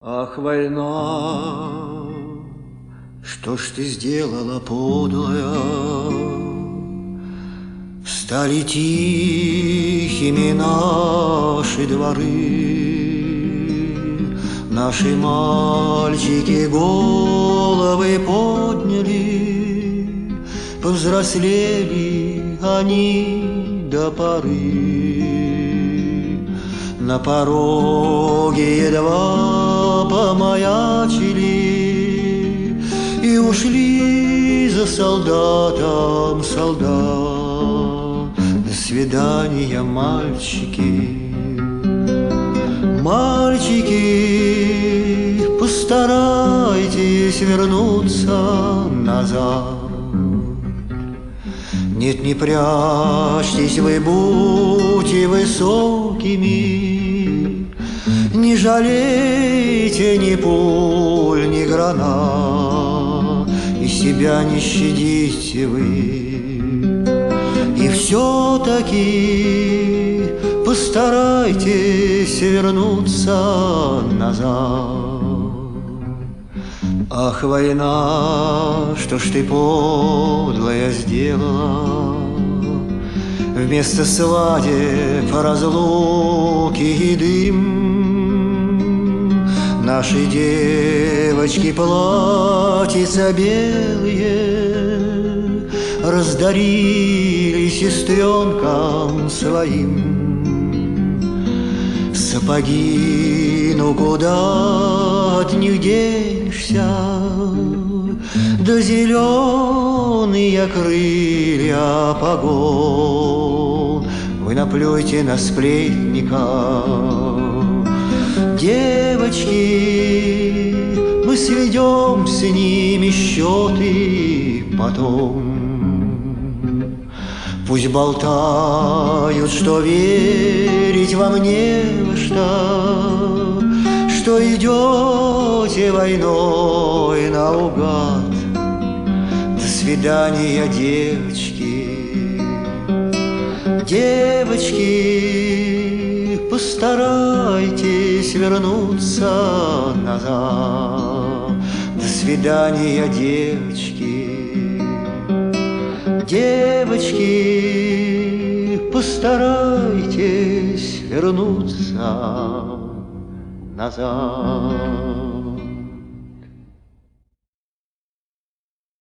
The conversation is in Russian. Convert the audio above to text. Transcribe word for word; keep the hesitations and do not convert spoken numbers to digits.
Ах, война, что ж ты сделала, подлая? Стали тихими наши дворы, наши мальчики головы подняли, повзрослели они до поры. На пороге едва помаячили и ушли за солдатом солдат. До свидания, мальчики, мальчики, постарайтесь вернуться назад. Нет, не прячьтесь вы, будьте высокими, не жалейте ни пуль, ни гранат, и себя не щадите вы. И все-таки постарайтесь вернуться назад. Ах, война, что ж ты подлая сделала? Вместо свадеб, разлуки и дым наши девочки платьица белые раздарили сестренкам своим. Сапоги, ну куда от них денешься? Да зеленые крылья погон вы наплюйте на сплетника. Девочки, мы сведем с ними счеты потом. Пусть болтают, что верить вам не во что, что идете войной наугад. До свидания, девочки, девочки, постарайтесь вернуться назад. До свидания, девочки, девочки, постарайтесь вернуться назад.